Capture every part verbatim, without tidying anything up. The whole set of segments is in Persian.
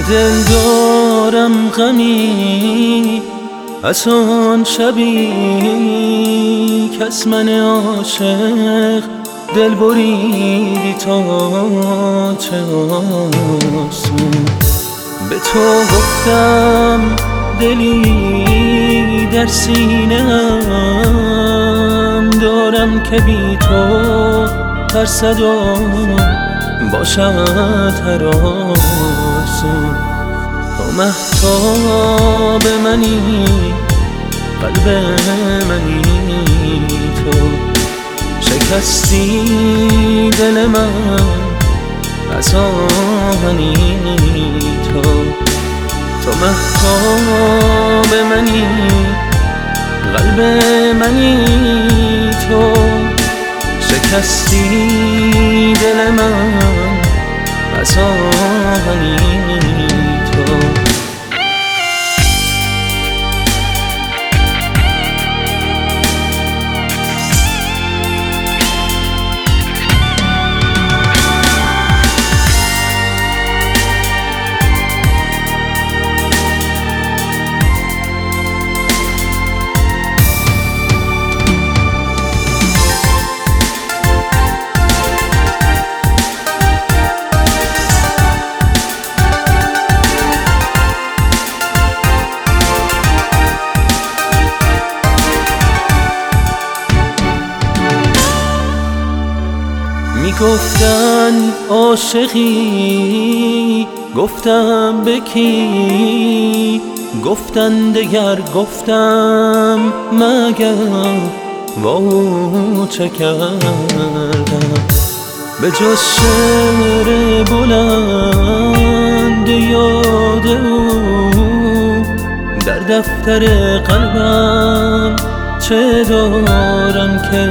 دل دارم غمی از آن شبی کس من عاشق دل بریدی تا چه آسون. به تو گفتم دلی در سینه‌ام دارم که بی تو ترسد و باشد هر آسون. تو مهتاب منی قلب منی تو شکستی دل من از آهنی تو. تو مهتاب منی قلب منی تو شکستی دل من از آهنی تو. گفتن عاشقی گفتم به کی، گفتن دگر گفتم مگر وا چه کردم. به جز شعر بلند یاد او در دفتر قلبم چه دارم که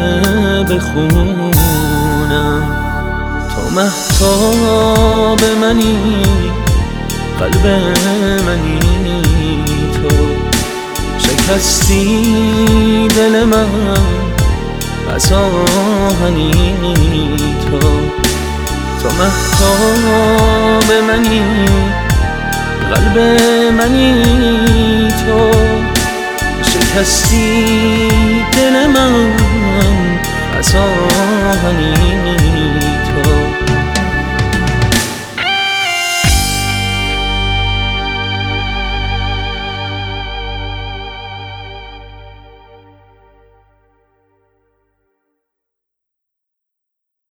بخونم. تو مهتاب منی قلب منی تو شکستی دل من از آهنی تو. تو مهتاب منی قلب منی تو شکستی دل من از آهنی